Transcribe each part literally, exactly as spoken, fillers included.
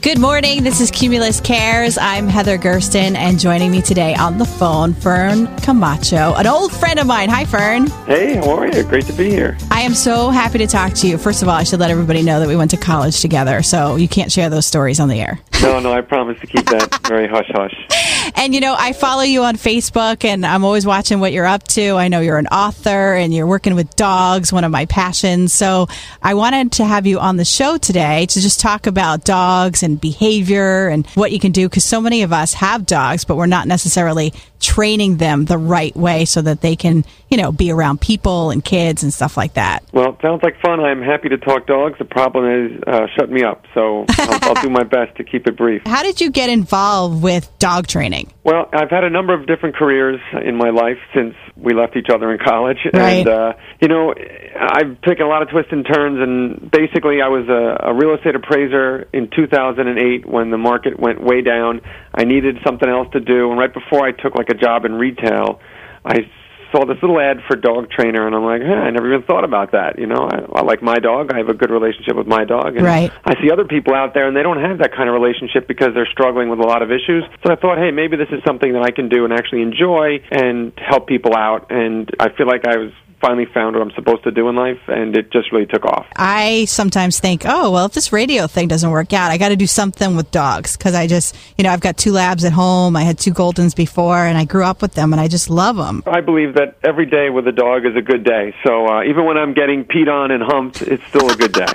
Good morning. This is Cumulus Cares. I'm Heather Gersten, and joining me today on the phone, Fern Camacho, an old friend of mine. Hi, Fern. Hey, how are you? Great to be here. I am so happy to talk to you. First of all, I should let everybody know that we went to college together, so you can't share those stories on the air. No, no, I promise to keep that very hush-hush. And, you know, I follow you on Facebook, and I'm always watching what you're up to. I know you're an author, and you're working with dogs, one of my passions. So I wanted to have you on the show today to just talk about dogs and behavior and what you can do, because so many of us have dogs, but we're not necessarily training them the right way so that they can, you know, be around people and kids and stuff like that. Well, it sounds like fun. I'm happy to talk dogs. The problem is uh, shut me up, so I'll, I'll do my best to keep it brief. How did you get involved with dog training? Well, I've had a number of different careers in my life since we left each other in college. Right. And, uh, you know, I've taken a lot of twists and turns, and basically I was a, a real estate appraiser in two thousand eight when the market went way down. I needed something else to do, and right before I took, like, a job in retail, I saw this little ad for dog trainer, and I'm like, huh, I never even thought about that. You know, I, I like my dog. I have a good relationship with my dog. And right. I see other people out there, and they don't have that kind of relationship because they're struggling with a lot of issues. So I thought, hey, maybe this is something that I can do and actually enjoy and help people out. And I feel like I was finally found what I'm supposed to do in life, and it just really took off. I sometimes think, oh, well, if this radio thing doesn't work out, I got to do something with dogs, because I just, you know, I've got two labs at home. I had two Goldens before, and I grew up with them, and I just love them. I believe that every day with a dog is a good day. So uh, even when I'm getting peed on and humped, it's still a good day.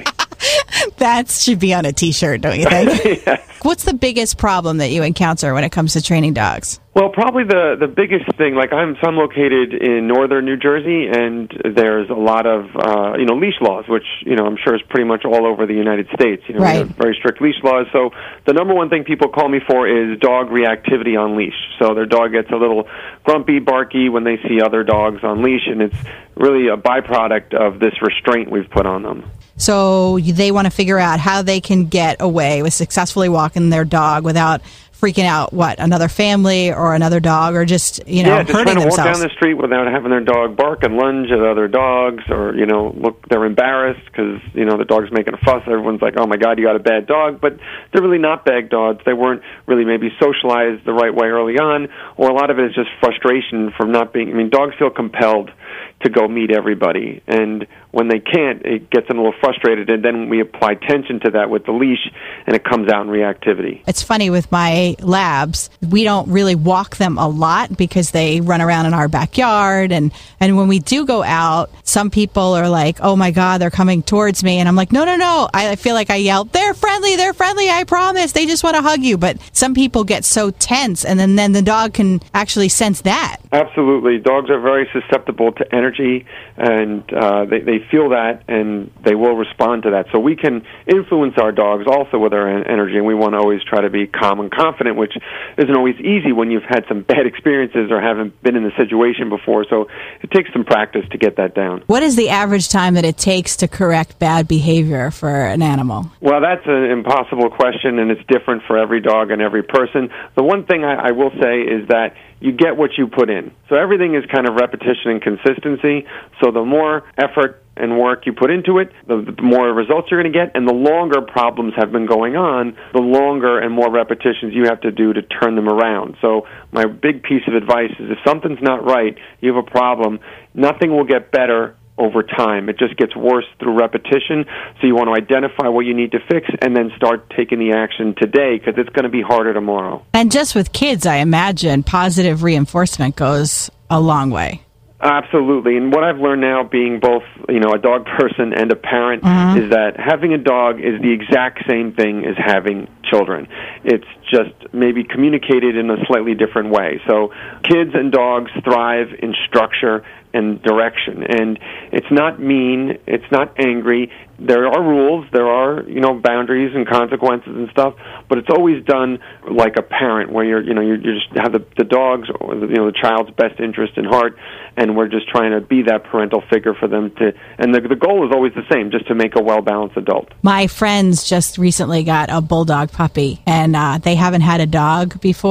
That should be on a T-shirt, don't you think? Yes. What's the biggest problem that you encounter when it comes to training dogs? Well, probably the, the biggest thing, like I'm, so I'm located in northern New Jersey, and there's a lot of, uh, you know, leash laws, which, you know, I'm sure is pretty much all over the United States. You know, right. We have very strict leash laws. So the number one thing people call me for is dog reactivity on leash. So their dog gets a little grumpy, barky when they see other dogs on leash, and it's really a byproduct of this restraint we've put on them. So they want to figure out how they can get away with successfully walking their dog without freaking out, what, another family or another dog, or just, you know, yeah, just hurting trying to themselves. walk down the street without having their dog bark and lunge at other dogs, or, you know, look, they're embarrassed because, you know, the dog's making a fuss. Everyone's like, oh, my God, you got a bad dog. But they're really not bad dogs. They weren't really maybe socialized the right way early on, or a lot of it is just frustration from not being, I mean, dogs feel compelled to go meet everybody, and when they can't, it gets them a little frustrated, and then we apply tension to that with the leash, and it comes out in reactivity. It's funny with my labs, we don't really walk them a lot because they run around in our backyard, and, and when we do go out, some people are like, oh my God, they're coming towards me, and I'm like, no, no, no. I feel like I yelled, they're friendly, they're friendly, I promise, they just want to hug you, but some people get so tense, and then, then the dog can actually sense that. Absolutely. Dogs are very susceptible to energy, and uh, they, they feel that, and they will respond to that. So we can influence our dogs also with our energy, and we want to always try to be calm and confident, which isn't always easy when you've had some bad experiences or haven't been in the situation before. So it takes some practice to get that down. What is the average time that it takes to correct bad behavior for an animal? Well, that's an impossible question, and it's different for every dog and every person. The one thing I, I will say is that you get what you put in. So everything is kind of repetition and consistency. So the more effort and work you put into it, the, the more results you're going to get, and the longer problems have been going on, the longer and more repetitions you have to do to turn them around. So my big piece of advice is if something's not right, you have a problem, nothing will get better over time. It just gets worse through repetition. So you want to identify what you need to fix and then start taking the action today, because it's going to be harder tomorrow. And just with kids, I imagine positive reinforcement goes a long way. Absolutely. And what I've learned now, being both, you know, a dog person and a parent, mm-hmm. is that having a dog is the exact same thing as having children. It's just maybe communicated in a slightly different way. So kids and dogs thrive in structure and direction. And it's not mean, it's not angry. There are rules, there are, you know, boundaries and consequences and stuff, but it's always done like a parent, where you're, you know, you just have the, the dog's or the, you know, the child's best interest in heart, and we're just trying to be that parental figure for them to, and the, the goal is always the same, just to make a well-balanced adult. My friends just recently got a bulldog puppy, and uh, they haven't had a dog before.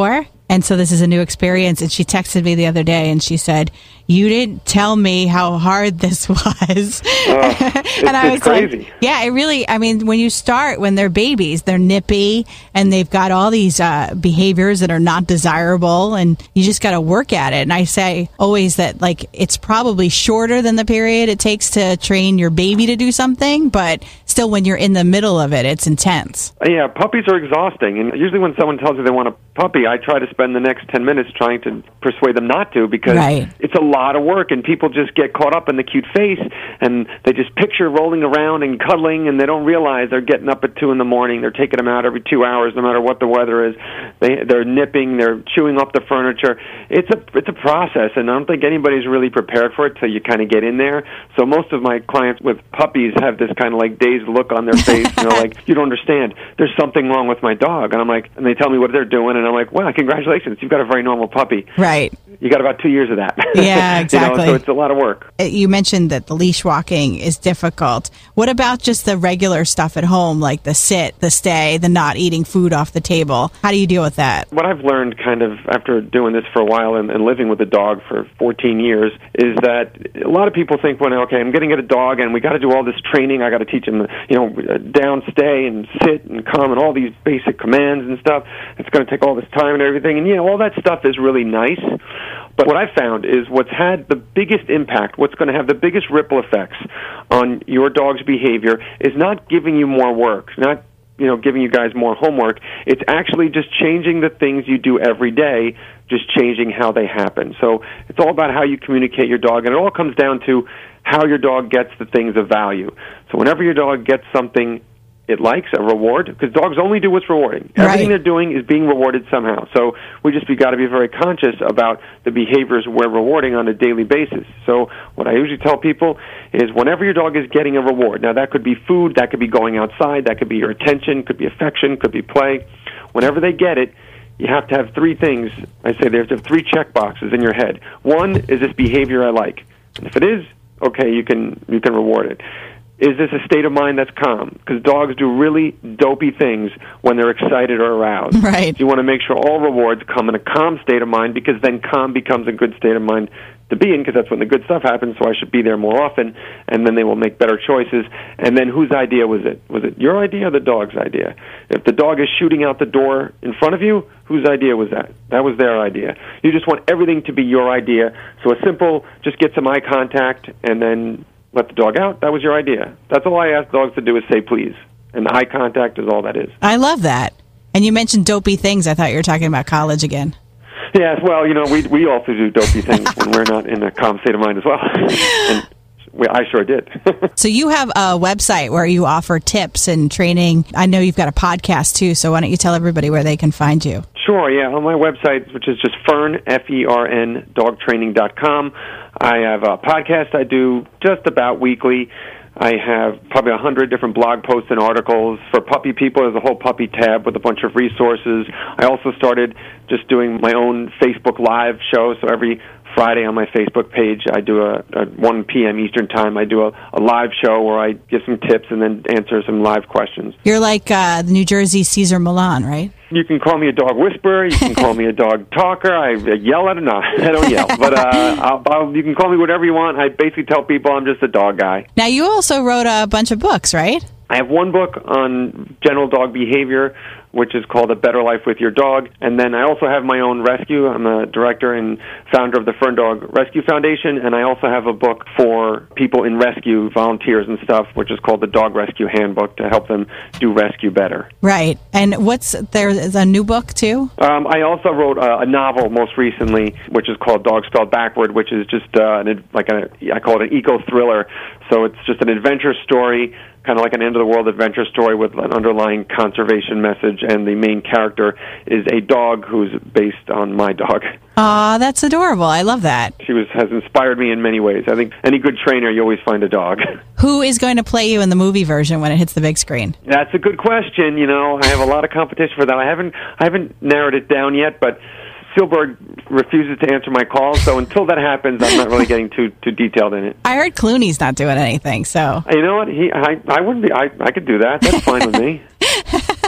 And so this is a new experience. And she texted me the other day and she said, you didn't tell me how hard this was. Uh, it's, and I was it's crazy. like, yeah, it really, I mean, when you start, when they're babies, they're nippy and they've got all these uh, behaviors that are not desirable and you just got to work at it. And I say always that like it's probably shorter than the period it takes to train your baby to do something, but still when you're in the middle of it, it's intense. Yeah, puppies are exhausting. And usually when someone tells me they want a puppy, I try to spend the next ten minutes trying to persuade them not to because right. it's a lot of work and people just get caught up in the cute face and they just picture rolling around and cuddling and they don't realize they're getting up at two in the morning. They're taking them out every two hours no matter what the weather is. They, they're nipping. They're chewing up the furniture. It's a, it's a process, and I don't think anybody's really prepared for it till you kind of get in there. So most of my clients with puppies have this kind of like dazed look on their face and they're like, you don't understand. There's something wrong with my dog. And I'm like, and they tell me what they're doing and I'm like, wow, congratulations. You've got a very normal puppy. Right. You got about two years of that. Yeah, exactly. You know, so it's a lot of work. You mentioned that the leash walking is difficult. What about just the regular stuff at home, like the sit, the stay, the not eating food off the table? How do you deal with that? What I've learned kind of after doing this for a while and, and living with a dog for fourteen years is that a lot of people think, well, okay, I'm getting at a dog and we got to do all this training. I got to teach him, you know, down, stay, and sit and come and all these basic commands and stuff. It's going to take all this time and everything. And, you know, all that stuff is really nice. But what I found is what's had the biggest impact, what's going to have the biggest ripple effects on your dog's behavior is not giving you more work, not, you know, giving you guys more homework. It's actually just changing the things you do every day, just changing how they happen. So it's all about how you communicate your dog, and it all comes down to how your dog gets the things of value. So whenever your dog gets something it likes, a reward, because dogs only do what's rewarding. Everything right. they're doing is being rewarded somehow. So we just we got to be very conscious about the behaviors we're rewarding on a daily basis. So what I usually tell people is whenever your dog is getting a reward, now that could be food, that could be going outside, that could be your attention, could be affection, could be play. Whenever they get it, you have to have three things. I say there's three check boxes in your head. One is this behavior I like. And if it is, okay, you can you can reward it. Is this a state of mind that's calm? Because dogs do really dopey things when they're excited or aroused. Right. So you want to make sure all rewards come in a calm state of mind, because then calm becomes a good state of mind to be in, because that's when the good stuff happens, so I should be there more often, and then they will make better choices. And then whose idea was it? Was it your idea or the dog's idea? If the dog is shooting out the door in front of you, whose idea was that? That was their idea. You just want everything to be your idea. So a simple, just get some eye contact, and then let the dog out. That was your idea. That's all I ask dogs to do is say please. And eye contact is all that is. I love that. And you mentioned dopey things. I thought you were talking about college again. Yes, well, you know, we we also do dopey things when we're not in a calm state of mind as well. And we, I sure did. So you have a website where you offer tips and training. I know you've got a podcast too, so why don't you tell everybody where they can find you? Sure, yeah. On my website, which is just Fern, F E R N, dog training dot com, I have a podcast I do just about weekly. I have probably a hundred different blog posts and articles. For puppy people, there's a whole puppy tab with a bunch of resources. I also started just doing my own Facebook Live show, so every Friday on my Facebook page, I do a, a one p.m. Eastern Time, I do a, a live show where I give some tips and then answer some live questions. You're like uh, the New Jersey Cesar Millan, right? You can call me a dog whisperer. You can call me a dog talker. I yell at it. No, I don't yell. But uh, I'll, I'll, you can call me whatever you want. I basically tell people I'm just a dog guy. Now, you also wrote a bunch of books, right? I have one book on general dog behavior, which is called A Better Life with Your Dog. And then I also have my own rescue. I'm a director and founder of the Fern Dog Rescue Foundation. And I also have a book for people in rescue, volunteers and stuff, which is called the Dog Rescue Handbook, to help them do rescue better. Right. And what's there's a new book, too? Um, I also wrote a, a novel most recently, which is called Dog Spelled Backward, which is just uh, an, like a, I call it an eco-thriller. So it's just an adventure story, kind of like an end-of-the-world adventure story with an underlying conservation message, and the main character is a dog who's based on my dog. Aw, that's adorable. I love that. She was has inspired me in many ways. I think any good trainer, you always find a dog. Who is going to play you in the movie version when it hits the big screen? That's a good question. You know, I have a lot of competition for that. I haven't I haven't narrowed it down yet, but Spielberg refuses to answer my calls, so until that happens, I'm not really getting too too detailed in it. I heard Clooney's not doing anything, so you know what? He, I, I wouldn't be. I, I could do that. That's fine with me.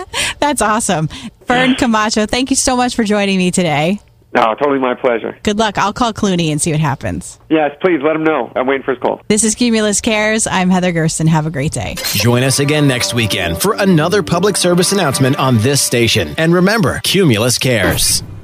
That's awesome. Fern Camacho, thank you so much for joining me today. No, totally my pleasure. Good luck. I'll call Clooney and see what happens. Yes, please let him know. I'm waiting for his call. This is Cumulus Cares. I'm Heather Gersten. Have a great day. Join us again next weekend for another public service announcement on this station. And remember, Cumulus Cares.